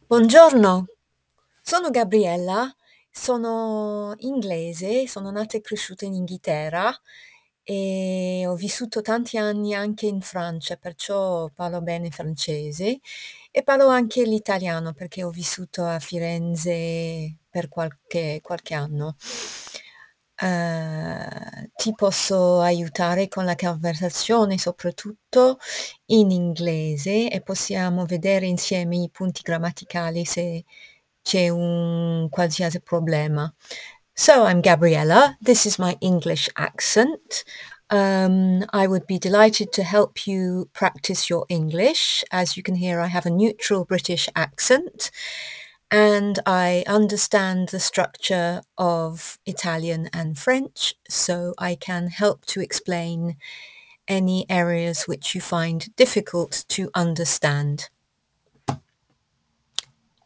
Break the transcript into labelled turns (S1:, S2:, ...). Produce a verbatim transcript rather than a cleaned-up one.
S1: Buongiorno, sono Gabriella, sono inglese, sono nata e cresciuta in Inghilterra e ho vissuto tanti anni anche in Francia, perciò parlo bene francese e parlo anche l'italiano perché ho vissuto a Firenze per qualche, qualche anno. Eh, ti posso aiutare con la conversazione, soprattutto in inglese, e possiamo vedere insieme i punti grammaticali se c'è un qualsiasi problema. So, I'm Gabriella. This is my English accent. Um, I would be delighted to help you practice your English. As you can hear, I have a neutral British accent and I understand the structure of Italian and French, so I can help to explain any areas which you find difficult to understand.